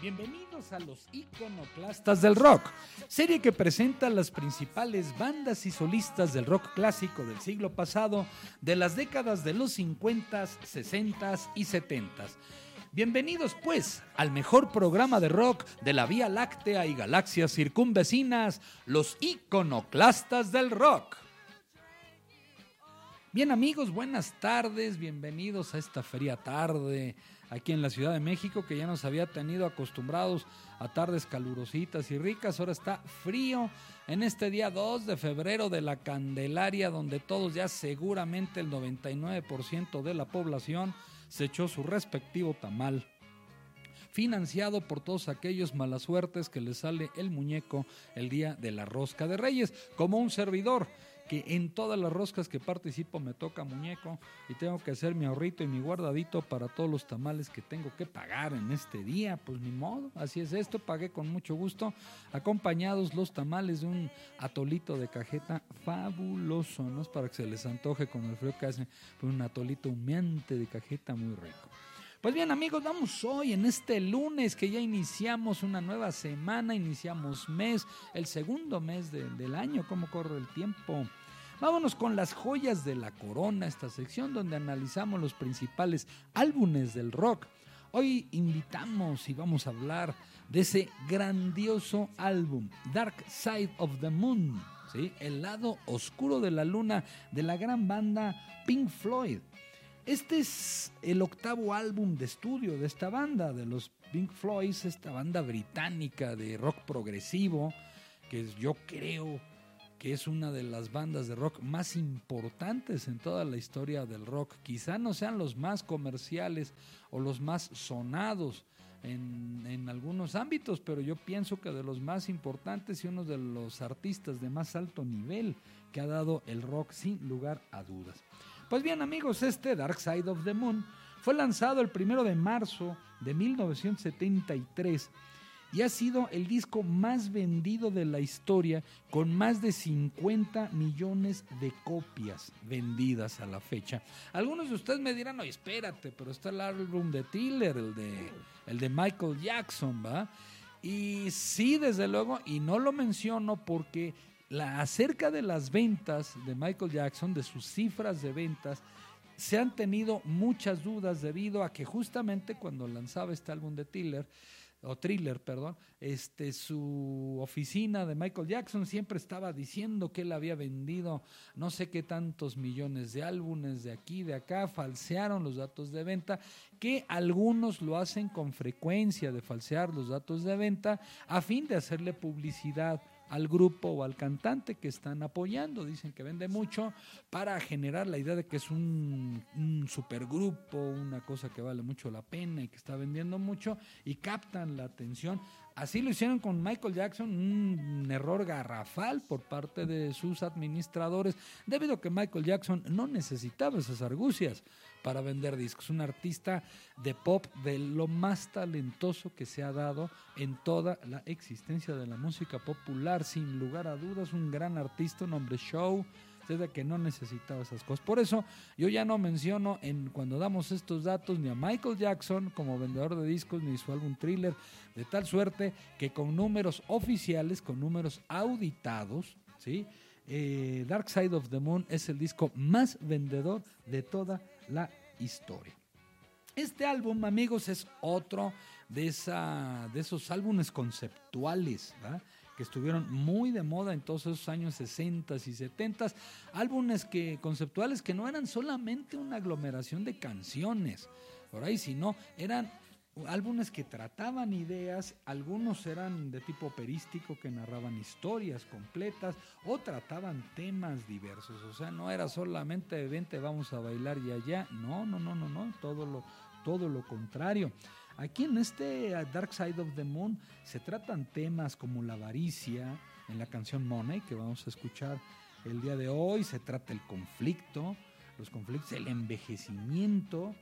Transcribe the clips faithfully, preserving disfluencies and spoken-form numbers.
Bienvenidos a los Iconoclastas del Rock, serie que presenta las principales bandas y solistas del rock clásico del siglo pasado, de las décadas de los cincuenta, sesenta y setenta. Bienvenidos pues al mejor programa de rock de la Vía Láctea y galaxias circunvecinas, los Iconoclastas del Rock. Bien amigos, buenas tardes, bienvenidos a esta fría tarde aquí en la Ciudad de México, que ya nos había tenido acostumbrados a tardes calurositas y ricas. Ahora está frío en este día dos de febrero de la Candelaria, donde todos ya seguramente el noventa y nueve por ciento de la población se echó su respectivo tamal, financiado por todos aquellos malas suertes que les sale el muñeco el día de la Rosca de Reyes, como un servidor que en todas las roscas que participo me toca muñeco y tengo que hacer mi ahorrito y mi guardadito para todos los tamales que tengo que pagar en este día. Pues ni modo, así es esto, pagué con mucho gusto, acompañados los tamales de un atolito de cajeta fabuloso, no es para que se les antoje con el frío que hace, pero un atolito humeante de cajeta muy rico. Pues bien amigos, vamos hoy en este lunes que ya iniciamos una nueva semana, iniciamos mes, el segundo mes de, del año, cómo corre el tiempo. Vámonos con las joyas de la corona, esta sección donde analizamos los principales álbumes del rock. Hoy invitamos y vamos a hablar de ese grandioso álbum, Dark Side of the Moon, ¿sí? El lado oscuro de la luna, de la gran banda Pink Floyd. Este es el octavo álbum de estudio de esta banda, de los Pink Floyd, esta banda británica de rock progresivo, que yo creo que es una de las bandas de rock más importantes en toda la historia del rock. Quizá no sean los más comerciales o los más sonados en, en algunos ámbitos, pero yo pienso que de los más importantes y uno de los artistas de más alto nivel que ha dado el rock sin lugar a dudas. Pues bien amigos, este Dark Side of the Moon fue lanzado el primero de marzo de mil novecientos setenta y tres y ha sido el disco más vendido de la historia, con más de cincuenta millones de copias vendidas a la fecha. Algunos de ustedes me dirán, oye, espérate, pero está el álbum de Thriller, el de, el de Michael Jackson, ¿va? Y sí, desde luego, y no lo menciono porque La, acerca de las ventas de Michael Jackson, de sus cifras de ventas, se han tenido muchas dudas debido a que justamente cuando lanzaba este álbum de Thriller, o Thriller, perdón, este, su oficina de Michael Jackson siempre estaba diciendo que él había vendido no sé qué tantos millones de álbumes de aquí, de acá, falsearon los datos de venta, que algunos lo hacen con frecuencia de falsear los datos de venta a fin de hacerle publicidad al grupo o al cantante que están apoyando. Dicen que vende mucho para generar la idea de que es un, un supergrupo, una cosa que vale mucho la pena y que está vendiendo mucho y captan la atención. Así lo hicieron con Michael Jackson, un error garrafal por parte de sus administradores, debido a que Michael Jackson no necesitaba esas argucias para vender discos. Un artista de pop de lo más talentoso que se ha dado en toda la existencia de la música popular, sin lugar a dudas, un gran artista, un hombre show, desde que no necesitaba esas cosas. Por eso yo ya no menciono en cuando damos estos datos ni a Michael Jackson como vendedor de discos ni su álbum Thriller, de tal suerte que con números oficiales, con números auditados, ¿sí? Eh, Dark Side of the Moon es el disco más vendedor de toda la historia. Este álbum, amigos, es otro de, esa, de esos álbumes conceptuales, ¿verdad?, que estuvieron muy de moda en todos esos años sesenta y setenta, álbumes que, conceptuales que no eran solamente una aglomeración de canciones, por ahí, sino eran álbumes que trataban ideas, algunos eran de tipo operístico que narraban historias completas o trataban temas diversos, o sea, no era solamente vente, vamos a bailar y allá, no, no, no, no, no, todo lo, todo lo contrario. Aquí en este Dark Side of the Moon se tratan temas como la avaricia, en la canción Money, que vamos a escuchar el día de hoy, se trata el conflicto, los conflictos, el envejecimiento,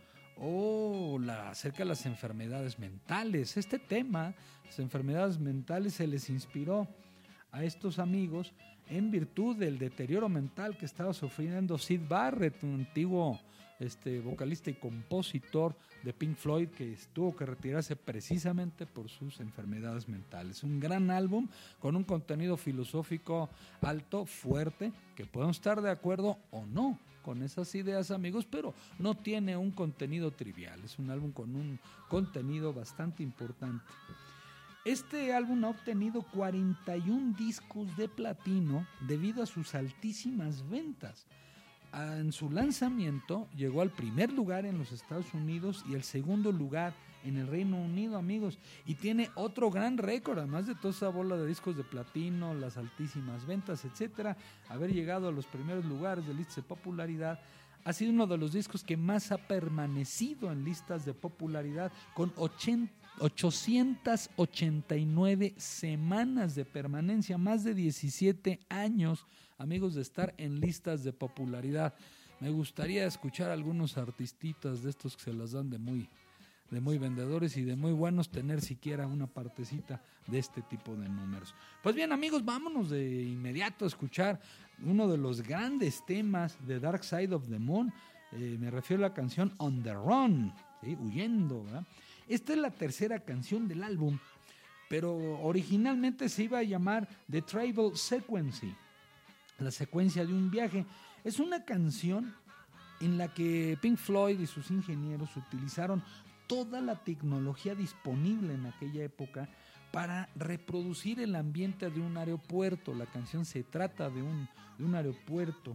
o la, acerca de las enfermedades mentales. Este tema, las enfermedades mentales, se les inspiró a estos amigos en virtud del deterioro mental que estaba sufriendo Syd Barrett, un antiguo este vocalista y compositor de Pink Floyd, que tuvo que retirarse precisamente por sus enfermedades mentales. Un gran álbum con un contenido filosófico alto, fuerte, que podemos estar de acuerdo o no con esas ideas, amigos, pero no tiene un contenido trivial. Es un álbum con un contenido bastante importante. Este álbum ha obtenido cuarenta y un discos de platino debido a sus altísimas ventas. En su lanzamiento llegó al primer lugar en los Estados Unidos y el segundo lugar en el Reino Unido, amigos, y tiene otro gran récord, además de toda esa bola de discos de platino, las altísimas ventas, etcétera, haber llegado a los primeros lugares de listas de popularidad. Ha sido uno de los discos que más ha permanecido en listas de popularidad, con ochocientas ochenta y nueve semanas de permanencia, más de diecisiete años, amigos, de estar en listas de popularidad. Me gustaría escuchar a algunos artistitas de estos que se las dan de muy, de muy vendedores y de muy buenos, tener siquiera una partecita de este tipo de números. Pues bien, amigos, vámonos de inmediato a escuchar uno de los grandes temas de Dark Side of the Moon. Eh, me refiero a la canción On the Run, ¿sí? Huyendo, ¿verdad? Esta es la tercera canción del álbum, pero originalmente se iba a llamar The Travel Sequence, la secuencia de un viaje. Es una canción en la que Pink Floyd y sus ingenieros utilizaron toda la tecnología disponible en aquella época para reproducir el ambiente de un aeropuerto. La canción se trata de un, de un aeropuerto.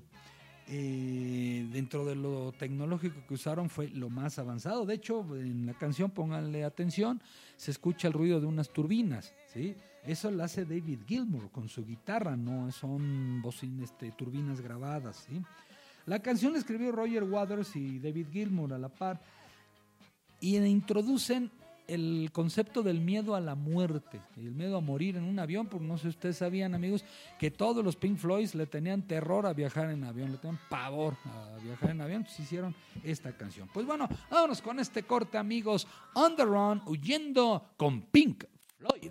Eh, dentro de lo tecnológico que usaron fue lo más avanzado. De hecho, en la canción, pónganle atención, se escucha el ruido de unas turbinas, ¿sí? Eso lo hace David Gilmour con su guitarra, no son bocinas, este, turbinas grabadas, ¿sí? La canción la escribió Roger Waters y David Gilmour a la par, y introducen el concepto del miedo a la muerte, el miedo a morir en un avión, porque no sé si ustedes sabían, amigos, que todos los Pink Floyd le tenían terror a viajar en avión, le tenían pavor a viajar en avión, entonces hicieron esta canción. Pues bueno, vámonos con este corte, amigos. On the Run, huyendo con Pink Floyd.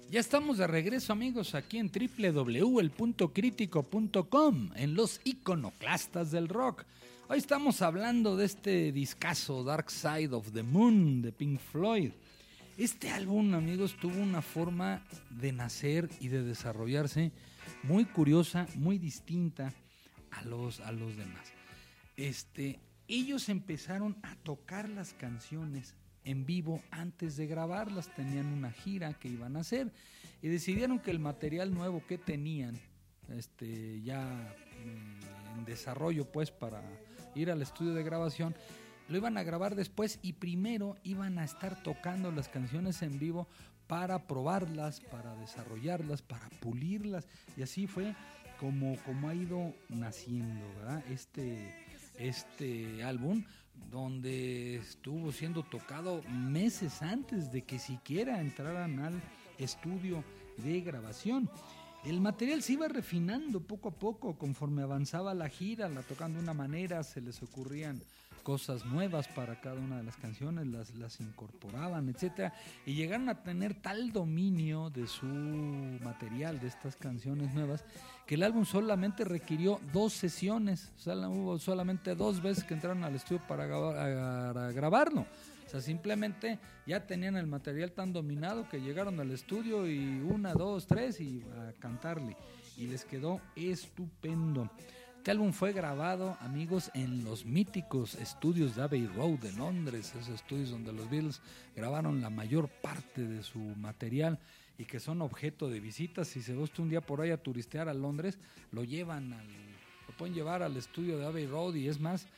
Ya estamos de regreso, amigos, aquí en doble u doble u doble u punto el punto crítico punto com, en los iconoclastas del rock. Hoy estamos hablando de este discazo Dark Side of the Moon de Pink Floyd. Este álbum, amigos, tuvo una forma de nacer y de desarrollarse muy curiosa, muy distinta a los, a los demás. Este, ellos empezaron a tocar las canciones en vivo antes de grabarlas. Tenían una gira que iban a hacer y decidieron que el material nuevo que tenían, este, ya en desarrollo pues para ir al estudio de grabación, lo iban a grabar después y primero iban a estar tocando las canciones en vivo para probarlas, para desarrollarlas, para pulirlas, y así fue como, como ha ido naciendo, ¿verdad? Este, este álbum, donde estuvo siendo tocado meses antes de que siquiera entraran al estudio de grabación. El material se iba refinando poco a poco conforme avanzaba la gira, la tocaban de una manera, se les ocurrían cosas nuevas para cada una de las canciones, las, las incorporaban, etcétera, y llegaron a tener tal dominio de su material, de estas canciones nuevas, que el álbum solamente requirió dos sesiones, o sea, hubo solamente dos veces que entraron al estudio para, grabar, para grabarlo. O sea, simplemente ya tenían el material tan dominado que llegaron al estudio y una, dos, tres y a cantarle, y les quedó estupendo. Este álbum fue grabado, amigos, en los míticos estudios de Abbey Road de Londres, esos estudios donde los Beatles grabaron la mayor parte de su material y que son objeto de visitas. Si se va usted un día por ahí a turistear a Londres, lo llevan al, lo pueden llevar al estudio de Abbey Road, y es más,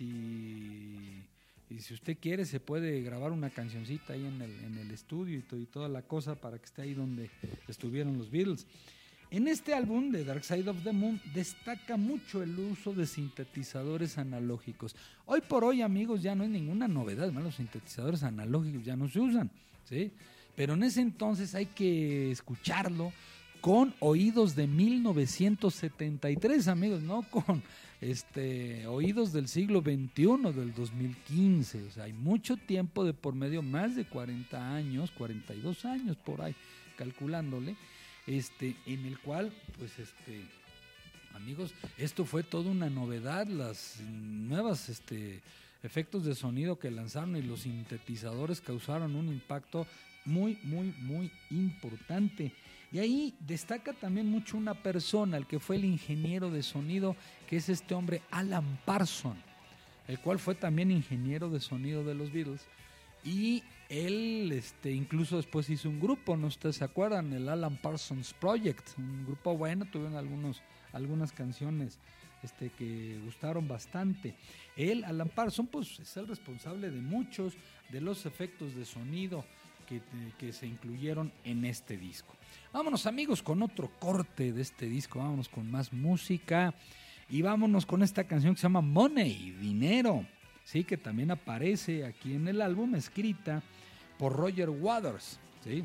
si, y si usted quiere se puede grabar una cancioncita ahí en el, en el estudio y, to, y toda la cosa para que esté ahí donde estuvieron los Beatles. En este álbum de Dark Side of the Moon destaca mucho el uso de sintetizadores analógicos. Hoy por hoy, amigos, ya no es ninguna novedad, ¿no? Los sintetizadores analógicos ya no se usan, ¿sí? Pero en ese entonces hay que escucharlo con oídos de mil novecientos setenta y tres, amigos, no con este oídos del siglo veintiuno, del dos mil quince. O sea, hay mucho tiempo de por medio, más de cuarenta años, cuarenta y dos años por ahí, calculándole. Este, en el cual, pues, este, amigos, esto fue toda una novedad, las nuevas, este, efectos de sonido que lanzaron y los sintetizadores causaron un impacto muy, muy, muy importante. Y ahí destaca también mucho una persona, el que fue el ingeniero de sonido, que es este hombre Alan Parsons, el cual fue también ingeniero de sonido de los Beatles. Y él este, incluso después hizo un grupo, ¿no? Ustedes se acuerdan, el Alan Parsons Project, un grupo bueno, tuvieron algunos, algunas canciones este, que gustaron bastante. Él, Alan Parsons, pues es el responsable de muchos de los efectos de sonido que, que se incluyeron en este disco. Vámonos, amigos, con otro corte de este disco, vámonos con más música y vámonos con esta canción que se llama Money, Dinero. Sí, que también aparece aquí en el álbum, escrita por Roger Waters, ¿sí?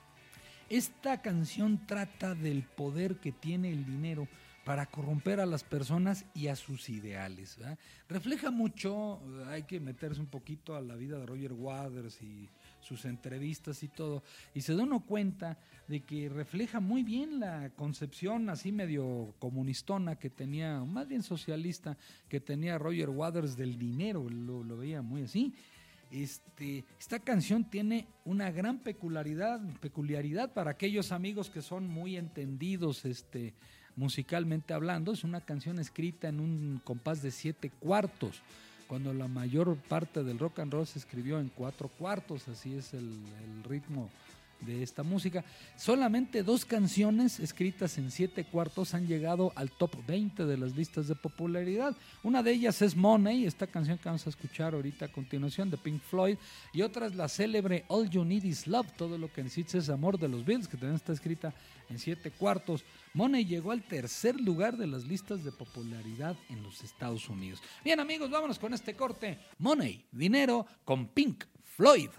Esta canción trata del poder que tiene el dinero para corromper a las personas y a sus ideales, ¿verdad? Refleja mucho, hay que meterse un poquito a la vida de Roger Waters y sus entrevistas y todo, y se da uno cuenta de que refleja muy bien la concepción así medio comunistona que tenía, más bien socialista, que tenía Roger Waters del dinero, lo, lo veía muy así. Este, esta canción tiene una gran peculiaridad, peculiaridad para aquellos amigos que son muy entendidos este, musicalmente hablando. Es una canción escrita en un compás de siete cuartos, cuando la mayor parte del rock and roll se escribió en cuatro cuartos, así es el, el ritmo de esta música. Solamente dos canciones escritas en siete cuartos han llegado al top veinte de las listas de popularidad. Una de ellas es Money, esta canción que vamos a escuchar ahorita a continuación de Pink Floyd, y otra es la célebre All You Need Is Love, todo lo que necesitas es amor, de los Beatles, que también está escrita en siete cuartos. Money llegó al tercer lugar de las listas de popularidad en los Estados Unidos. Bien, amigos, vámonos con este corte. Money, Dinero, con Pink Floyd.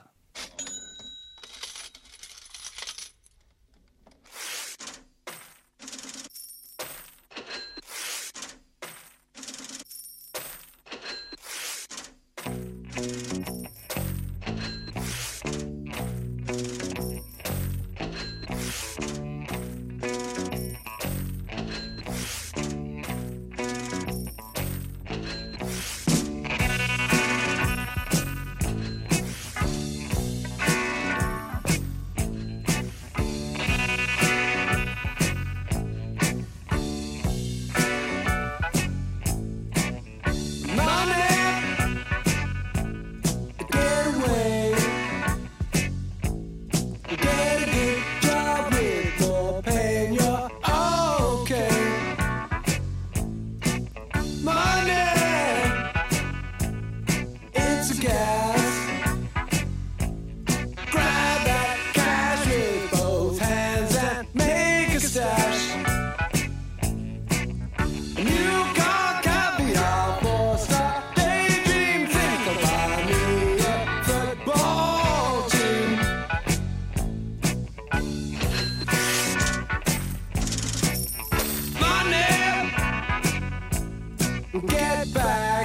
get back.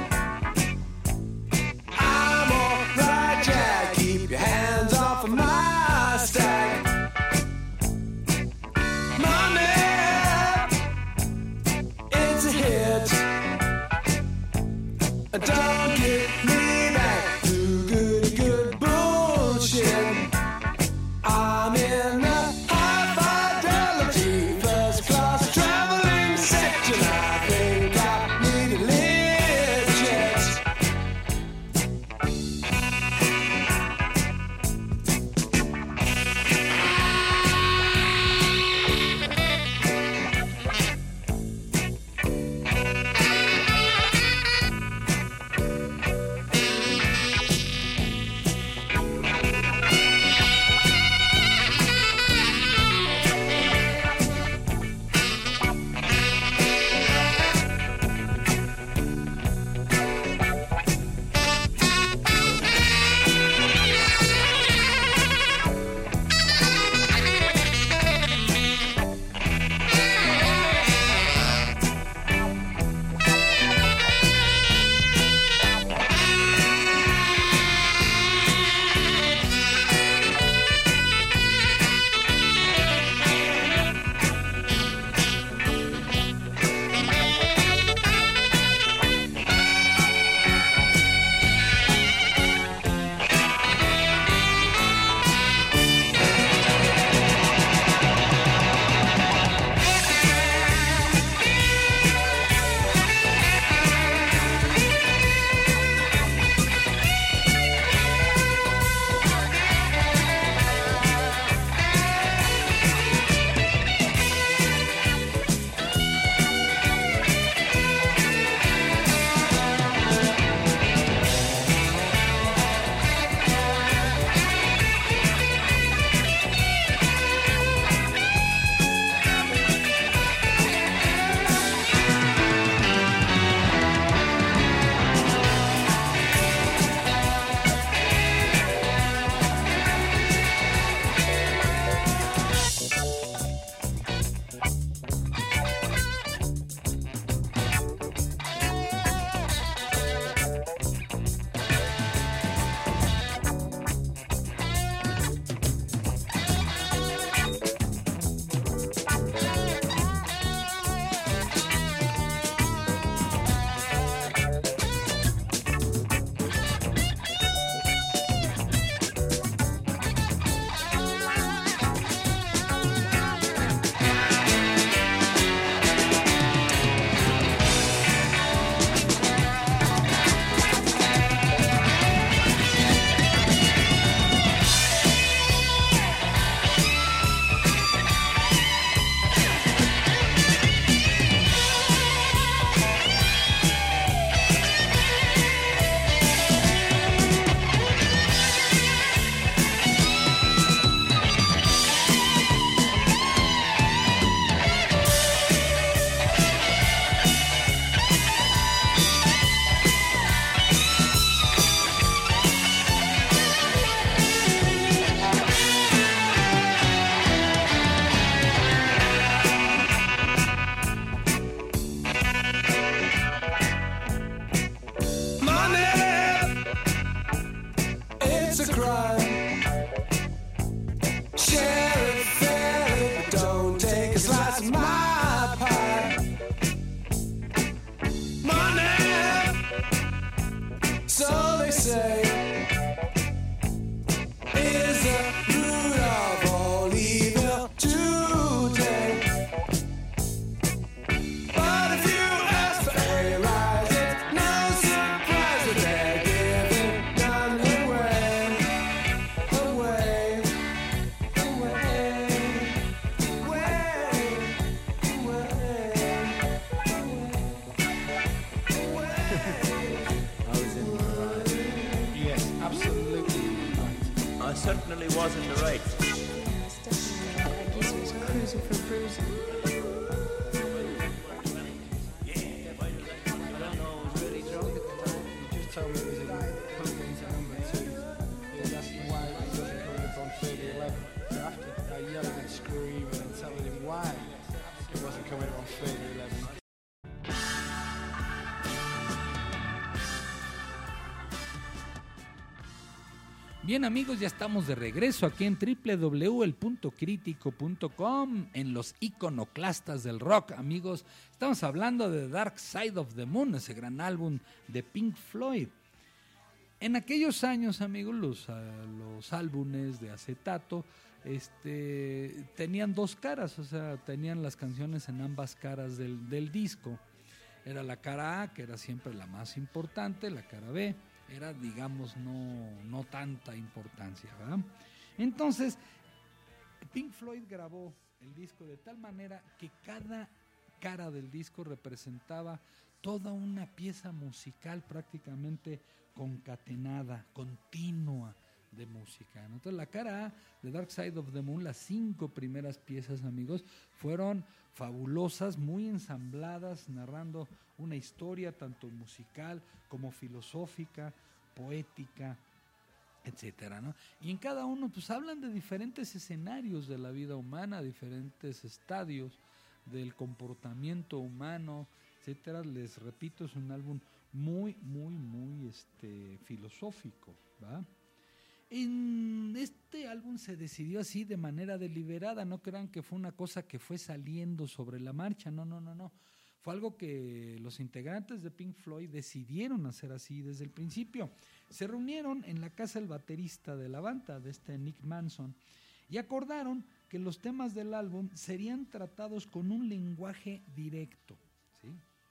I'm alright, Jack. Keep your hands off of my stack. Mommy, it's a hit. Don't get me back to good, good bullshit. I'm in the high fidelity first class traveling section. I think I need a lift jet. certainly was in the right. Yes, definitely. I guess he was cruising for bruising. I don't know, I was really drunk at the time. He just told me it was in Hogan to number two. He was asking why he wasn't coming up on thirty eleven. So after I yelling and screaming and telling him why he wasn't coming up on thirty eleven. Bien amigos, ya estamos de regreso aquí en doble u doble u doble u punto el punto crítico punto com en los iconoclastas del rock. Amigos, estamos hablando de Dark Side of the Moon, ese gran álbum de Pink Floyd. En aquellos años, amigos, los, uh, los álbumes de acetato este, tenían dos caras, o sea, tenían las canciones en ambas caras del, del disco. Era la cara A, que era siempre la más importante, la cara B era, digamos, no, no tanta importancia, ¿verdad? Entonces, Pink Floyd grabó el disco de tal manera que cada cara del disco representaba toda una pieza musical prácticamente concatenada, continua de música, ¿no? Entonces la cara A de Dark Side of the Moon, las cinco primeras piezas, amigos, fueron fabulosas, muy ensambladas, narrando una historia tanto musical como filosófica, poética, etcétera, ¿no? Y en cada uno pues hablan de diferentes escenarios de la vida humana, diferentes estadios del comportamiento humano, etcétera. Les repito, es un álbum muy, muy, muy este, filosófico, ¿va? En este álbum se decidió así de manera deliberada, no crean que fue una cosa que fue saliendo sobre la marcha, no, no, no, no. Fue algo que los integrantes de Pink Floyd decidieron hacer así desde el principio. Se reunieron en la casa del baterista de la banda, de este Nick Manson, y acordaron que los temas del álbum serían tratados con un lenguaje directo, ¿sí?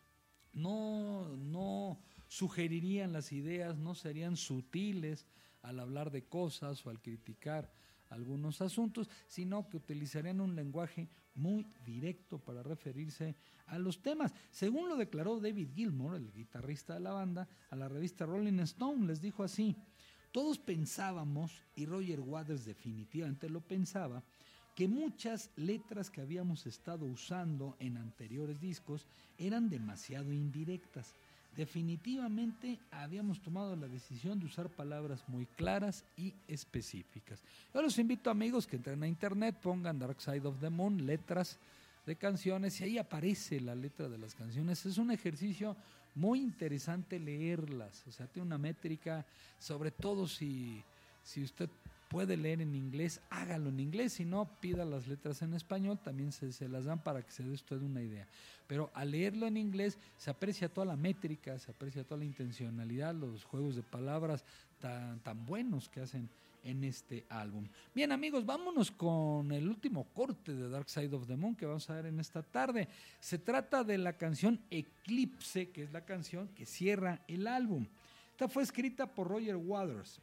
No, no sugerirían las ideas, no serían sutiles al hablar de cosas o al criticar algunos asuntos, sino que utilizarían un lenguaje muy directo para referirse a los temas. Según lo declaró David Gilmour, el guitarrista de la banda, a la revista Rolling Stone, les dijo así: todos pensábamos, y Roger Waters definitivamente lo pensaba, que muchas letras que habíamos estado usando en anteriores discos eran demasiado indirectas. Definitivamente habíamos tomado la decisión de usar palabras muy claras y específicas. Yo los invito, amigos, que entren a internet, pongan Dark Side of the Moon, letras de canciones, y ahí aparece la letra de las canciones. Es un ejercicio muy interesante leerlas, o sea, tiene una métrica, sobre todo si, si usted puede leer en inglés, hágalo en inglés, si no, pida las letras en español, también se, se las dan para que se dé usted una idea. Pero al leerlo en inglés se aprecia toda la métrica, se aprecia toda la intencionalidad, los juegos de palabras tan, tan buenos que hacen en este álbum. Bien, amigos, vámonos con el último corte de Dark Side of the Moon que vamos a ver en esta tarde. Se trata de la canción Eclipse, que es la canción que cierra el álbum. Esta fue escrita por Roger Waters.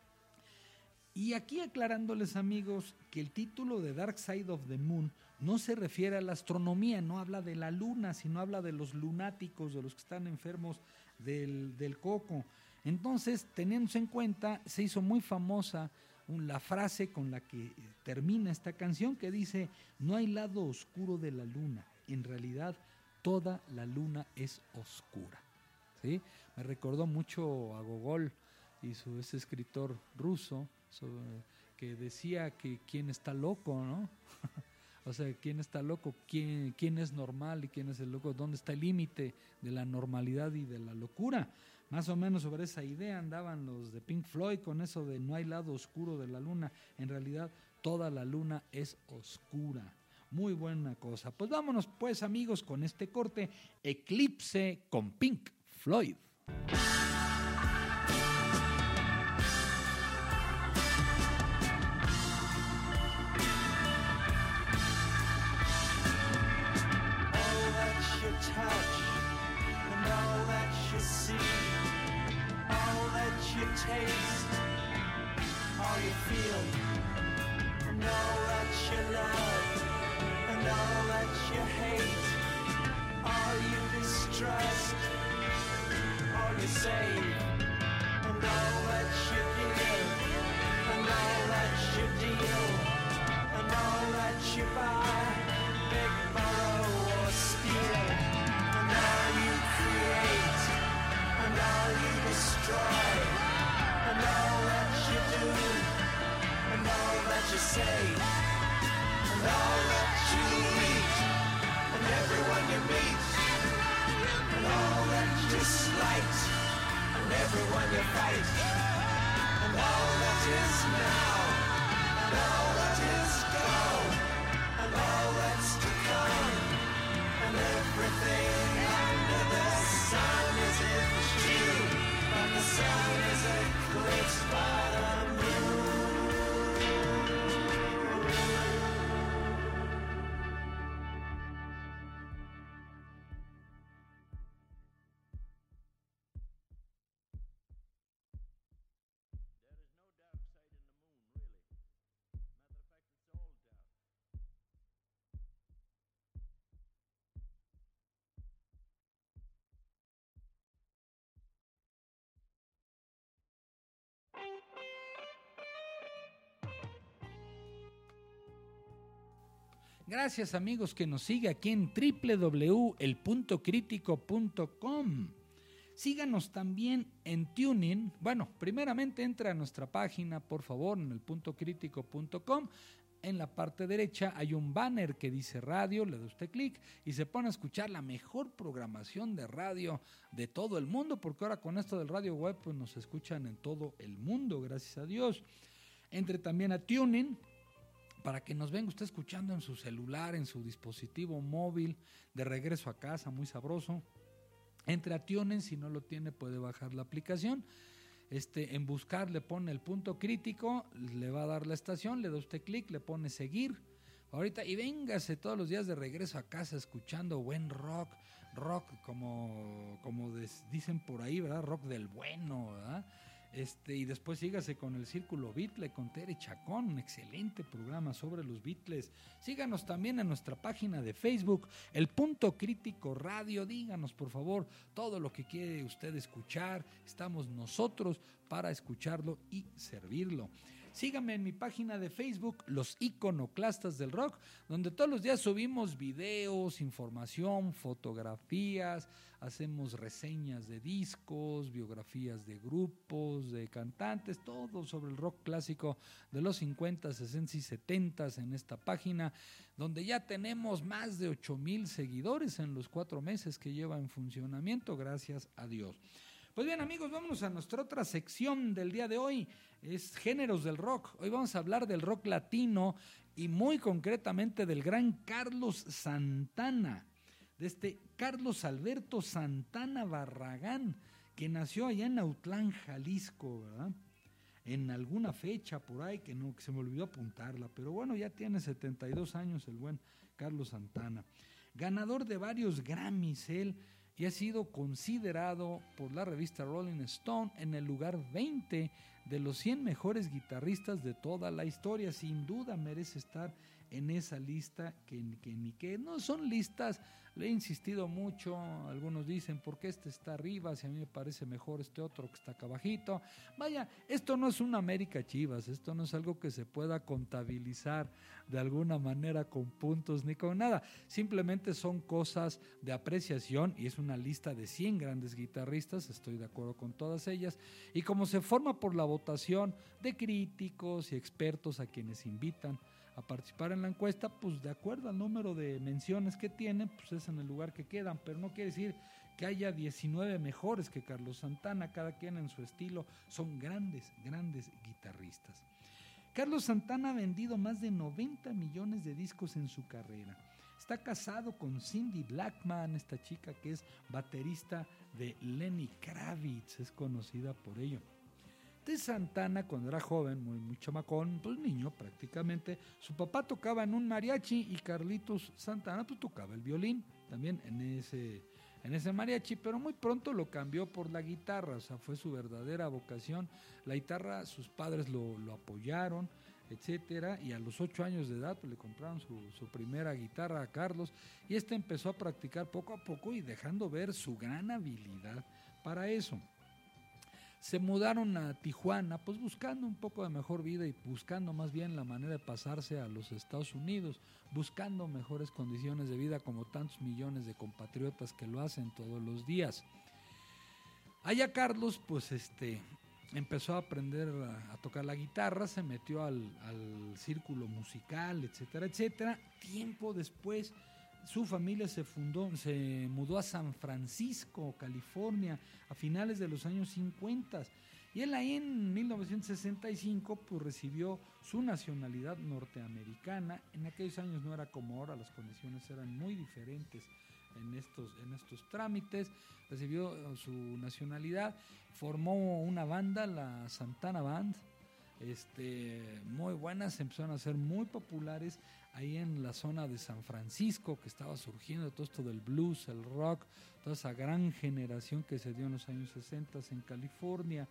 Y aquí aclarándoles, amigos, que el título de Dark Side of the Moon no se refiere a la astronomía, no habla de la luna, sino habla de los lunáticos, de los que están enfermos del, del coco. Entonces, teniéndose en cuenta, se hizo muy famosa un, la frase con la que termina esta canción, que dice: no hay lado oscuro de la luna, en realidad toda la luna es oscura, ¿sí? Me recordó mucho a Gogol y su ese escritor ruso, sobre, que decía que quién está loco, ¿no? O sea, quién está loco, quién, quién es normal y quién es el loco, dónde está el límite de la normalidad y de la locura. Más o menos sobre esa idea andaban los de Pink Floyd con eso de no hay lado oscuro de la luna. En realidad, toda la luna es oscura. Muy buena cosa. Pues vámonos pues, amigos, con este corte, Eclipse con Pink Floyd. Taste all you feel, and all that you love, and all that you hate, all you distrust, all you save, and all that you give, and all that you deal, and all that you buy, beg, borrow, or steal, and all you create, and all you destroy, and all that you do, and all that you say, and all that you eat, and everyone you meet, and all that you slight, and everyone you fight, and Gracias, amigos, que nos sigue aquí en doble u doble u doble u punto el punto crítico punto com. Síganos también en TuneIn. Bueno, primeramente entra a nuestra página, por favor, en el punto crítico punto com. En la parte derecha hay un banner que dice radio, le da usted clic y se pone a escuchar la mejor programación de radio de todo el mundo, porque ahora con esto del radio web pues nos escuchan en todo el mundo, gracias a Dios. Entre también a TuneIn, para que nos venga usted escuchando en su celular, en su dispositivo móvil, de regreso a casa, muy sabroso. Entre a TuneIn, si no lo tiene puede bajar la aplicación. Este, en buscar le pone el punto crítico, le va a dar la estación, le da usted clic, le pone seguir. Ahorita y véngase todos los días de regreso a casa escuchando buen rock, rock como, como des, dicen por ahí, ¿verdad? Rock del bueno, ¿verdad? Este, y después sígase con el Círculo Beatle con Tere Chacón, un excelente programa sobre los Beatles. Síganos también en nuestra página de Facebook, El Punto Crítico Radio. Díganos, por favor, todo lo que quiere usted escuchar. Estamos nosotros para escucharlo y servirlo. Síganme en mi página de Facebook, Los Iconoclastas del Rock, donde todos los días subimos videos, información, fotografías, hacemos reseñas de discos, biografías de grupos, de cantantes, todo sobre el rock clásico de los cincuenta, sesenta y setenta en esta página, donde ya tenemos más de ocho mil seguidores en los cuatro meses que lleva en funcionamiento, gracias a Dios. Pues bien, amigos, vámonos a nuestra otra sección del día de hoy, es géneros del rock. Hoy vamos a hablar del rock latino y muy concretamente del gran Carlos Santana, de este Carlos Alberto Santana Barragán, que nació allá en Autlán, Jalisco, ¿verdad? En alguna fecha por ahí que no que se me olvidó apuntarla, pero bueno, ya tiene setenta y dos años el buen Carlos Santana. Ganador de varios Grammys él, y ha sido considerado por la revista Rolling Stone en el lugar veinte de los cien mejores guitarristas de toda la historia. Sin duda merece estar en esa lista, que, que ni que no son listas, le he insistido mucho, algunos dicen ¿por qué este está arriba? Si a mí me parece mejor este otro que está acá abajito. Vaya, esto no es una América Chivas, esto no es algo que se pueda contabilizar de alguna manera con puntos ni con nada, simplemente son cosas de apreciación y es una lista de cien grandes guitarristas, estoy de acuerdo con todas ellas, y como se forma por la votación de críticos y expertos a quienes invitan a participar en la encuesta, pues de acuerdo al número de menciones que tienen, pues es en el lugar que quedan, pero no quiere decir que haya diecinueve mejores que Carlos Santana, cada quien en su estilo, son grandes, grandes guitarristas. Carlos Santana ha vendido más de noventa millones de discos en su carrera. Está casado con Cindy Blackman, esta chica que es baterista de Lenny Kravitz, es conocida por ello. De Santana, cuando era joven, muy, muy chamacón, pues niño prácticamente, su papá tocaba en un mariachi y Carlitos Santana pues tocaba el violín también en ese, en ese mariachi, pero muy pronto lo cambió por la guitarra, o sea, fue su verdadera vocación. La guitarra, sus padres lo, lo apoyaron, etcétera, y a los ocho años de edad pues, le compraron su, su primera guitarra a Carlos, y este empezó a practicar poco a poco y dejando ver su gran habilidad para eso. Se mudaron a Tijuana, pues buscando un poco de mejor vida y buscando más bien la manera de pasarse a los Estados Unidos, buscando mejores condiciones de vida como tantos millones de compatriotas que lo hacen todos los días. Allá Carlos, pues este, empezó a aprender a, a tocar la guitarra, se metió al, al círculo musical, etcétera, etcétera. Tiempo después, su familia se fundó, se mudó a San Francisco, California, a finales de los años cincuenta, Y él ahí en mil novecientos sesenta y cinco pues recibió su nacionalidad norteamericana. En aquellos años no era como ahora, las condiciones eran muy diferentes en estos, en estos trámites. Recibió su nacionalidad, formó una banda, la Santana Band, este, muy buenas, empezaron a ser muy populares ahí en la zona de San Francisco, que estaba surgiendo todo esto del blues, el rock, toda esa gran generación que se dio en los años sesenta en California.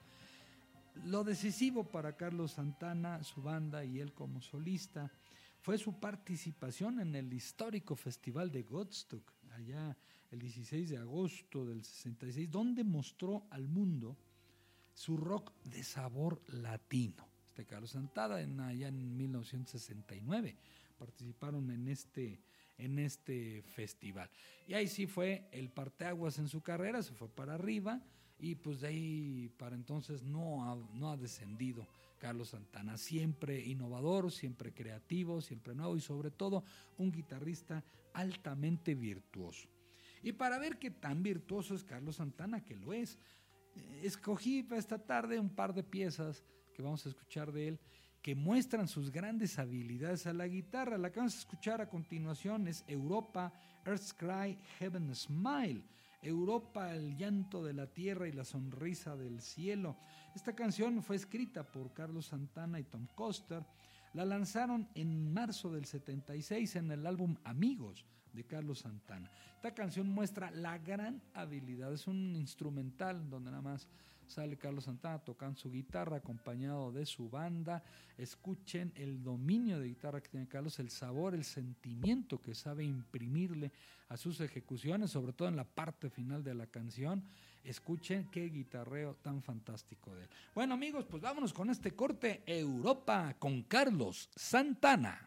Lo decisivo para Carlos Santana, su banda y él como solista, fue su participación en el histórico Festival de Woodstock, allá el dieciséis de agosto del sesenta y seis, donde mostró al mundo su rock de sabor latino. Este Carlos Santana, en, allá en mil novecientos sesenta y nueve, participaron en este, en este festival. Y ahí sí fue el parteaguas en su carrera, se fue para arriba, y pues de ahí para entonces no ha, no ha descendido Carlos Santana. Siempre innovador, siempre creativo, siempre nuevo y sobre todo un guitarrista altamente virtuoso. Y para ver qué tan virtuoso es Carlos Santana, que lo es, escogí para esta tarde un par de piezas que vamos a escuchar de él, que muestran sus grandes habilidades a la guitarra. La que vamos a escuchar a continuación es Europa, Earth's Cry, Heaven Smile. Europa, el llanto de la tierra y la sonrisa del cielo. Esta canción fue escrita por Carlos Santana y Tom Coster. La lanzaron en marzo del setenta y seis en el álbum Amigos de Carlos Santana. Esta canción muestra la gran habilidad, es un instrumental donde nada más sale Carlos Santana tocando su guitarra acompañado de su banda. Escuchen el dominio de guitarra que tiene Carlos, el sabor, el sentimiento que sabe imprimirle a sus ejecuciones, sobre todo en la parte final de la canción. Escuchen qué guitarreo tan fantástico de él. Bueno, amigos, pues vámonos con este corte. Europa con Carlos Santana.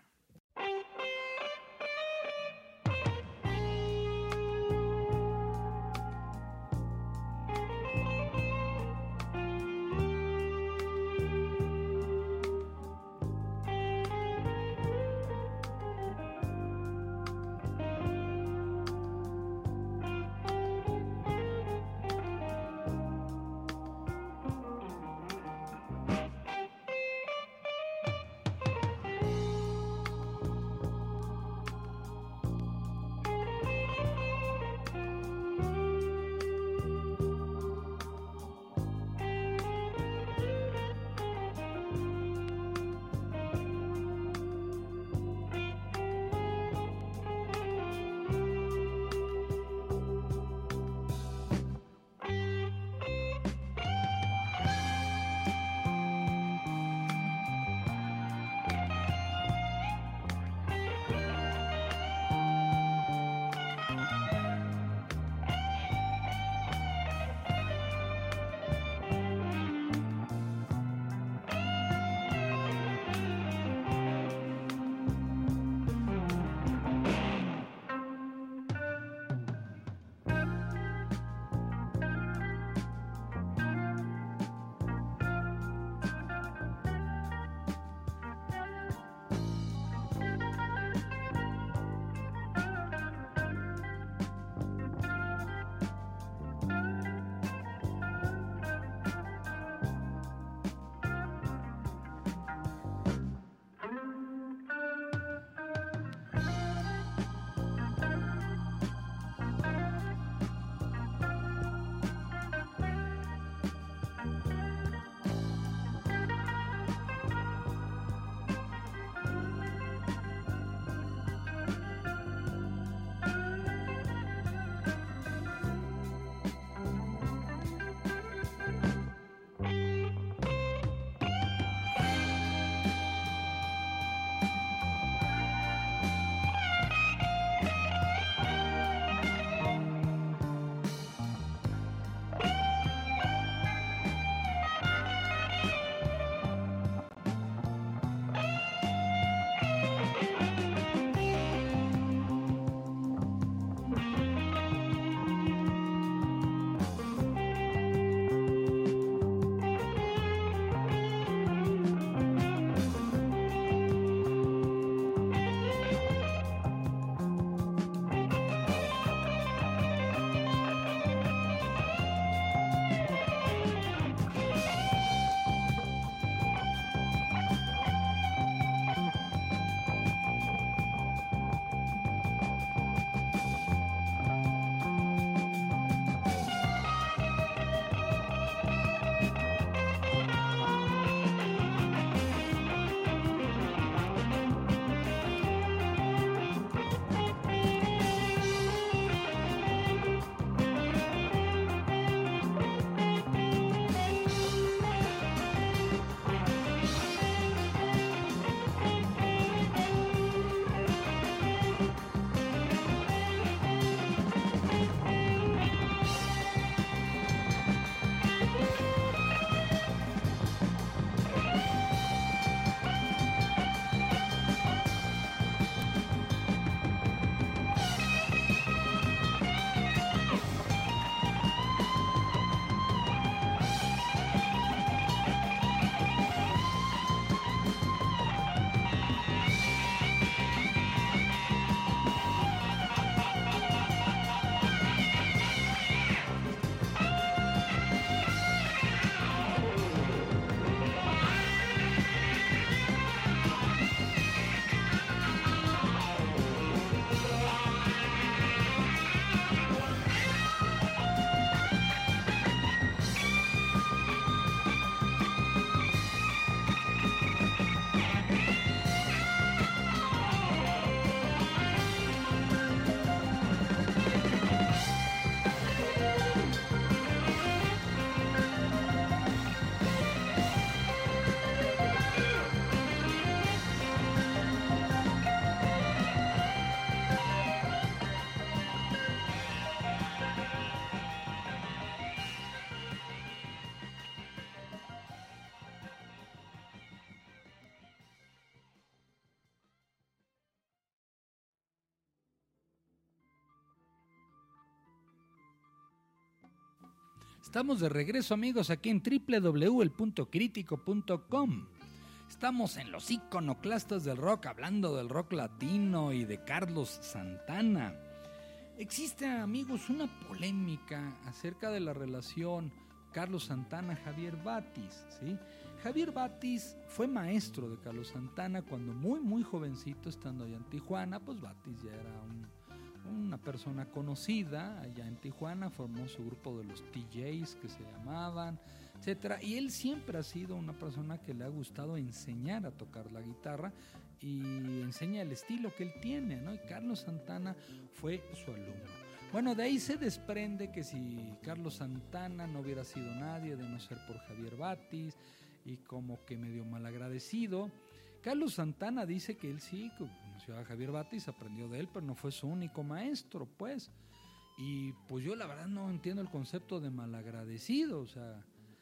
Estamos de regreso, amigos, aquí en doble u doble u doble u punto crítico punto com. Estamos en los iconoclastas del rock, hablando del rock latino y de Carlos Santana. Existe, amigos, una polémica acerca de la relación Carlos Santana-Javier Batis, ¿sí? Javier Batis fue maestro de Carlos Santana cuando muy, muy jovencito, estando allá en Tijuana. Pues Batis ya era un, una persona conocida allá en Tijuana, formó su grupo de los T Js que se llamaban, etcétera. Y él siempre ha sido una persona que le ha gustado enseñar a tocar la guitarra y enseña el estilo que él tiene, ¿no? Y Carlos Santana fue su alumno. Bueno, de ahí se desprende que si Carlos Santana no hubiera sido nadie de no ser por Javier Batis, y como que medio malagradecido. Carlos Santana dice que él sí conoció a Javier Batis, aprendió de él, pero no fue su único maestro, pues. Y pues yo la verdad no entiendo el concepto de malagradecido, o sea,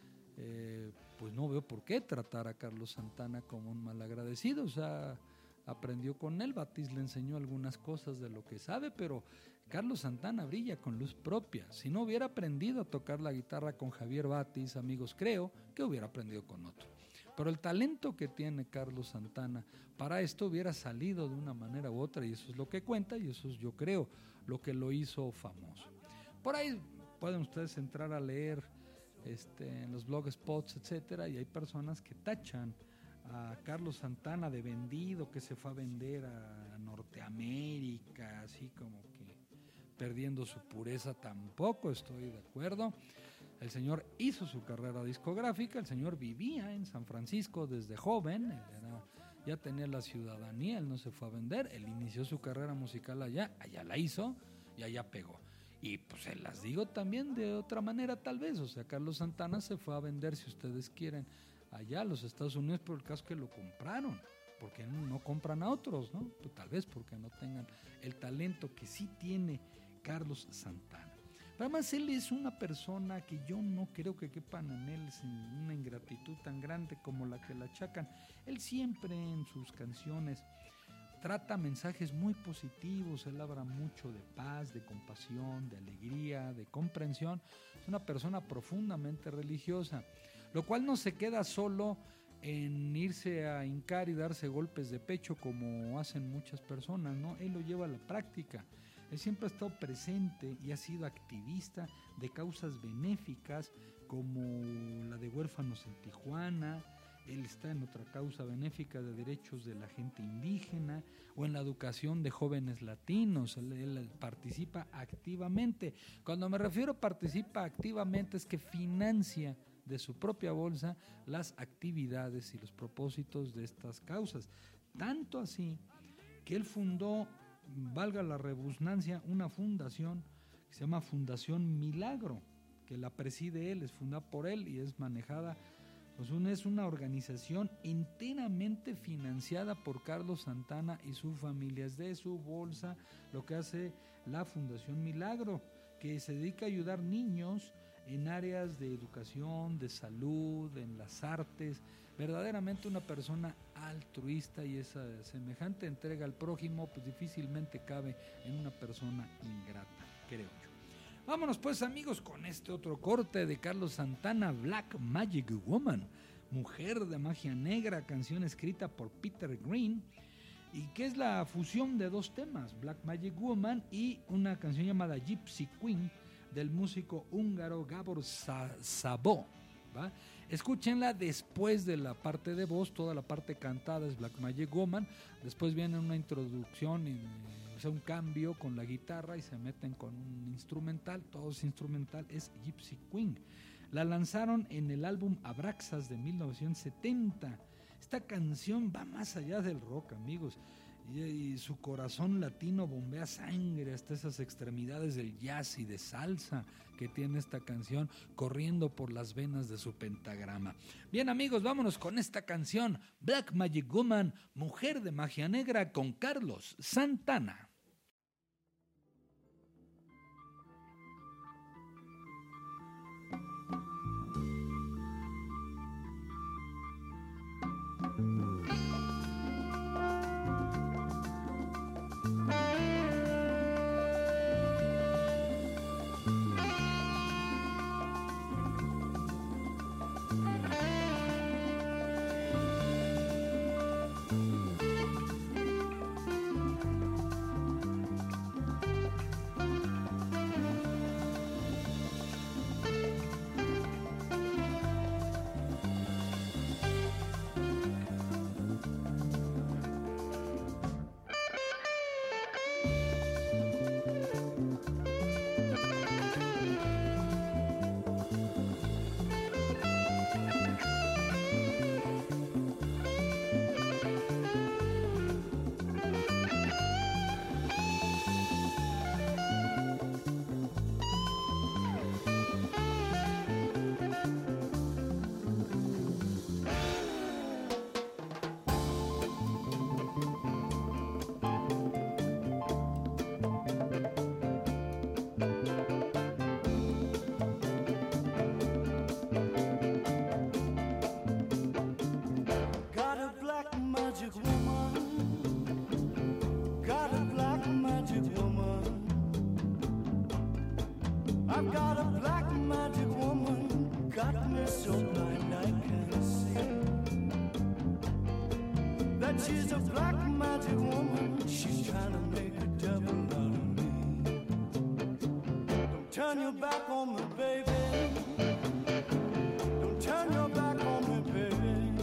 eh, pues no veo por qué tratar a Carlos Santana como un malagradecido, o sea, aprendió con él, Batis le enseñó algunas cosas de lo que sabe, pero Carlos Santana brilla con luz propia. Si no hubiera aprendido a tocar la guitarra con Javier Batis, amigos, creo que hubiera aprendido con otro. Pero el talento que tiene Carlos Santana para esto hubiera salido de una manera u otra, y eso es lo que cuenta, y eso es, yo creo, lo que lo hizo famoso. Por ahí pueden ustedes entrar a leer este, en los blogspots, etcétera, y hay personas que tachan a Carlos Santana de vendido, que se fue a vender a Norteamérica, así como que perdiendo su pureza. Tampoco estoy de acuerdo. El señor hizo su carrera discográfica, el señor vivía en San Francisco desde joven, él era, ya tenía la ciudadanía, él no se fue a vender, él inició su carrera musical allá, allá la hizo y allá pegó. Y pues se las digo también de otra manera tal vez, o sea, Carlos Santana se fue a vender, si ustedes quieren, allá a los Estados Unidos, por el caso que lo compraron. Porque no compran a otros, ¿no? Pues tal vez porque no tengan el talento que sí tiene Carlos Santana. Pero además él es una persona que yo no creo que quepan en él una ingratitud tan grande como la que le achacan. Él siempre en sus canciones trata mensajes muy positivos, él habla mucho de paz, de compasión, de alegría, de comprensión. Es una persona profundamente religiosa, lo cual no se queda solo en irse a hincar y darse golpes de pecho como hacen muchas personas, ¿no? Él lo lleva a la práctica. Él siempre ha estado presente y ha sido activista de causas benéficas como la de huérfanos en Tijuana. Él está en otra causa benéfica de derechos de la gente indígena o en la educación de jóvenes latinos. Él, él participa activamente. Cuando me refiero a participa activamente es que financia de su propia bolsa las actividades y los propósitos de estas causas. Tanto así que él fundó, valga la redundancia, una fundación que se llama Fundación Milagro, que la preside él, es fundada por él y es manejada, pues una, es una organización enteramente financiada por Carlos Santana y su familia. Es de su bolsa lo que hace la Fundación Milagro, que se dedica a ayudar niños en áreas de educación, de salud, en las artes. Verdaderamente una persona altruista, y esa semejante entrega al prójimo pues difícilmente cabe en una persona ingrata, creo yo. Vámonos pues, amigos, con este otro corte de Carlos Santana, Black Magic Woman, Mujer de Magia Negra, canción escrita por Peter Green, y que es la fusión de dos temas, Black Magic Woman y una canción llamada Gypsy Queen, del músico húngaro Gabor Szabó, ¿va? Escúchenla después de la parte de voz, toda la parte cantada es Black Magic Woman, después viene una introducción, y, o sea, un cambio con la guitarra y se meten con un instrumental, todo es instrumental, es Gypsy Queen. La lanzaron en el álbum Abraxas de mil novecientos setenta. Esta canción va más allá del rock, amigos. Y, y su corazón latino bombea sangre hasta esas extremidades del jazz y de salsa que tiene esta canción corriendo por las venas de su pentagrama. Bien, amigos, vámonos con esta canción, Black Magic Woman, Mujer de Magia Negra, con Carlos Santana. I've got a black magic woman, got me so blind I can't see. That she's a black magic woman, she's trying to make a devil out of me. Don't turn your back on me, baby. Don't turn your back on me, baby.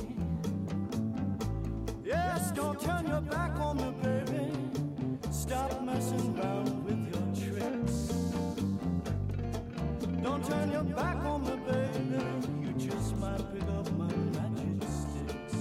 Yes, don't turn your back on me, baby. Stop messing around with your tricks. Don't turn your back on me, baby. You just might pick up my magic sticks.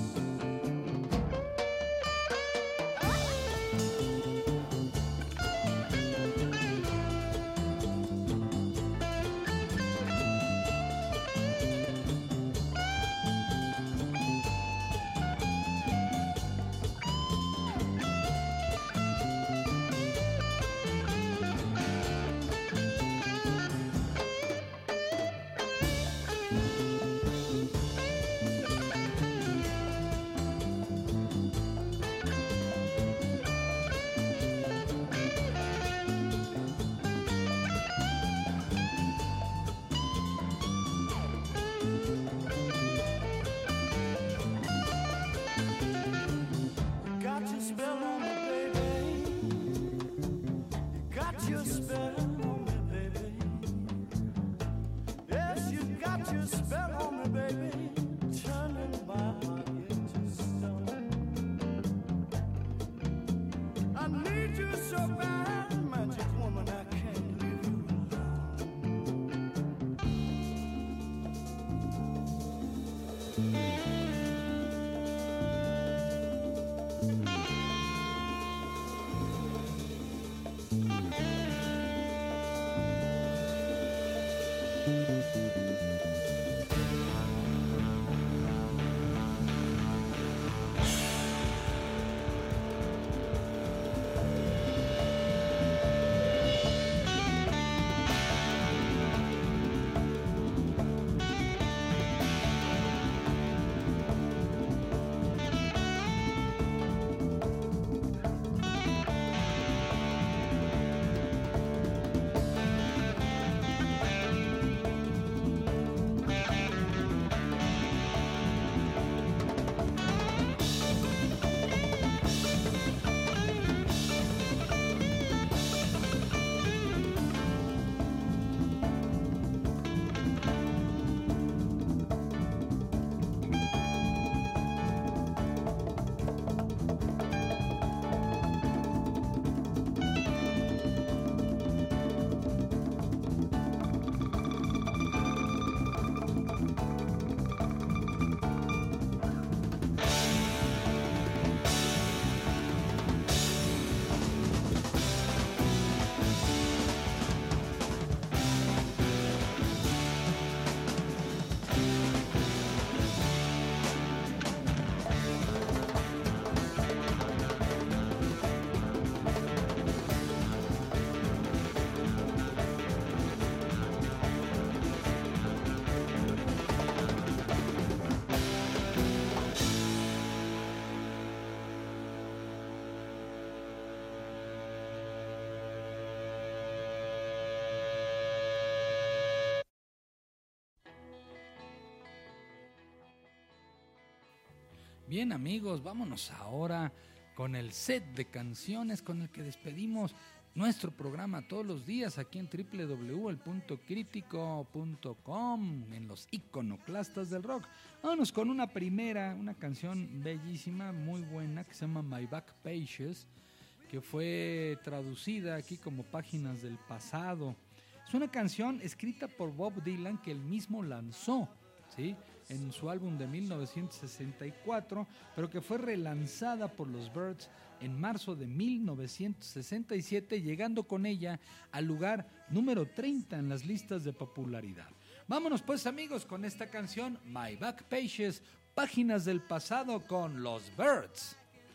Bien amigos, vámonos ahora con el set de canciones con el que despedimos nuestro programa todos los días aquí en doble u doble u doble u punto crítico punto com, en los iconoclastas del rock. Vámonos con una primera, una canción bellísima, muy buena, que se llama My Back Pages, que fue traducida aquí como Páginas del Pasado. Es una canción escrita por Bob Dylan que él mismo lanzó, ¿sí?, en su álbum de mil novecientos sesenta y cuatro, pero que fue relanzada por los Byrds en marzo de mil novecientos sesenta y siete, llegando con ella al lugar número treinta en las listas de popularidad. Vámonos pues amigos con esta canción, My Back Pages, Páginas del Pasado, con los Byrds.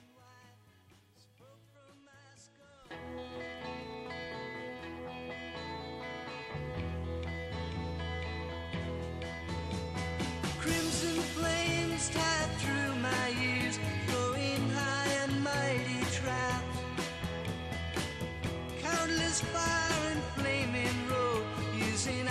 Tied through my years, going high and mighty trapped. Countless fire and flaming road, using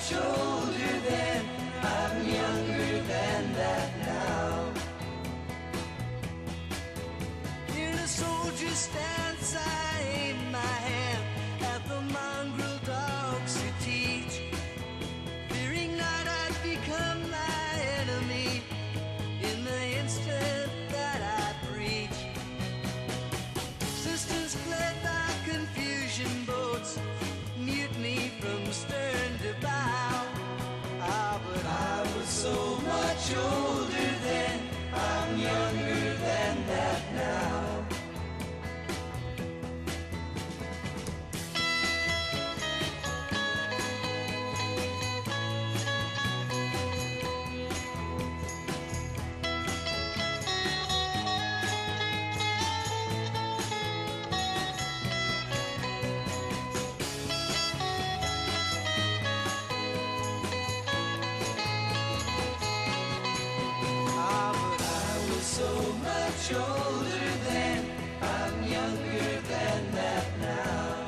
much older then, I'm younger than that now. In a soldier's stance, I aim my hand at the mongrel dogs who teach, fearing not I'd become my enemy in the instant that I preach. Systems fled by confusion boats, mutiny from stern to bow. Ah, but I was so much older then, I'm younger than that now. Ah, but I was so much older then, I'm younger than that now.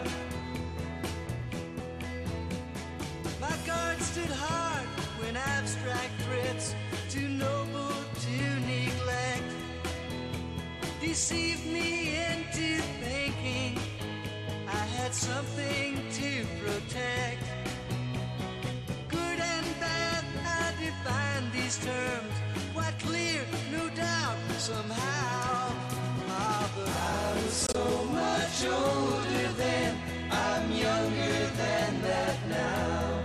My guard stood hard when abstract threats, too noble to neglect, deceived me into thinking I had something to protect. Good and bad, I define these terms, quite clear, no doubt, somehow. Ah, but I was so much older then, I'm younger than that now.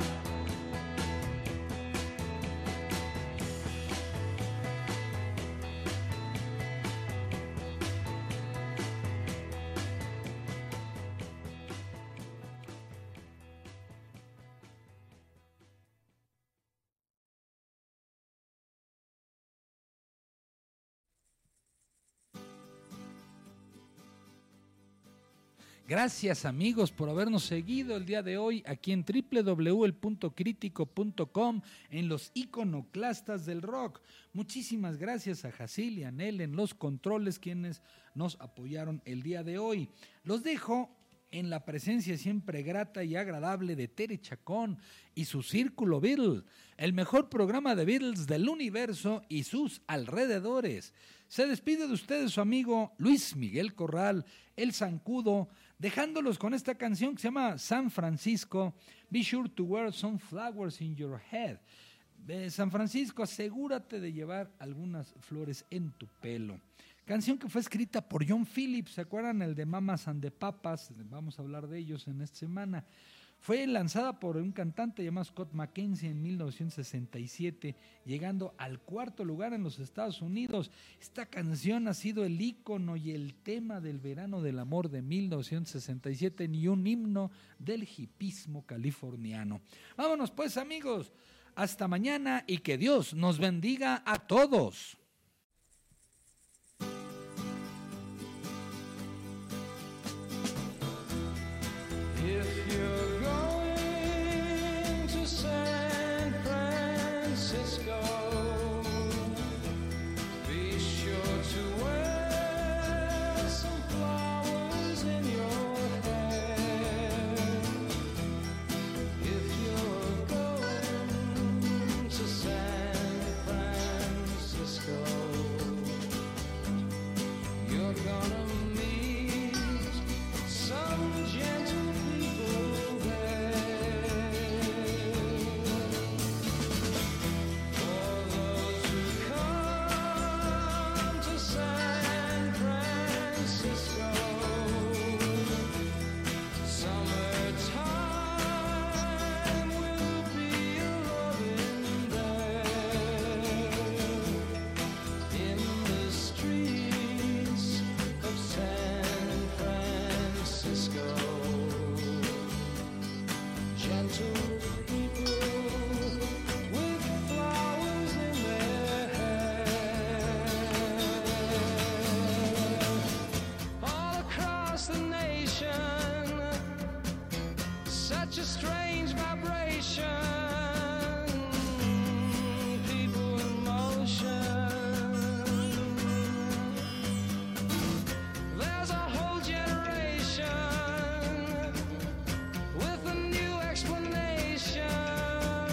Gracias amigos por habernos seguido el día de hoy aquí en doble u doble u doble u punto el punto crítico punto com en los iconoclastas del rock. Muchísimas gracias a Jacil y a Anel en los controles, quienes nos apoyaron el día de hoy. Los dejo en la presencia siempre grata y agradable de Tere Chacón y su Círculo Beatle, el mejor programa de Beatles del universo y sus alrededores. Se despide de ustedes su amigo Luis Miguel Corral, el Zancudo, dejándolos con esta canción que se llama San Francisco. Be sure to wear some flowers in your head. De San Francisco, asegúrate de llevar algunas flores en tu pelo. Canción que fue escrita por John Phillips, ¿se acuerdan? El de Mamas and the Papas, vamos a hablar de ellos en esta semana. Fue lanzada por un cantante llamado Scott McKenzie en mil novecientos sesenta y siete, llegando al cuarto lugar en los Estados Unidos. Esta canción ha sido el ícono y el tema del verano del amor de mil novecientos sesenta y siete y un himno del hipismo californiano. Vámonos pues amigos, hasta mañana y que Dios nos bendiga a todos. If you're going to San Francisco, be sure to wear some flowers in your hair. If you're going to San Francisco, you're gonna meet some gentle such a strange vibration, people in motion. There's a whole generation with a new explanation.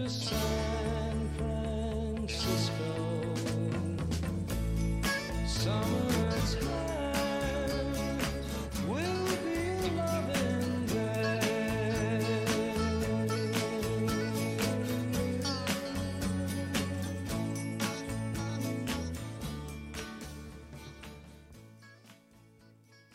the sun.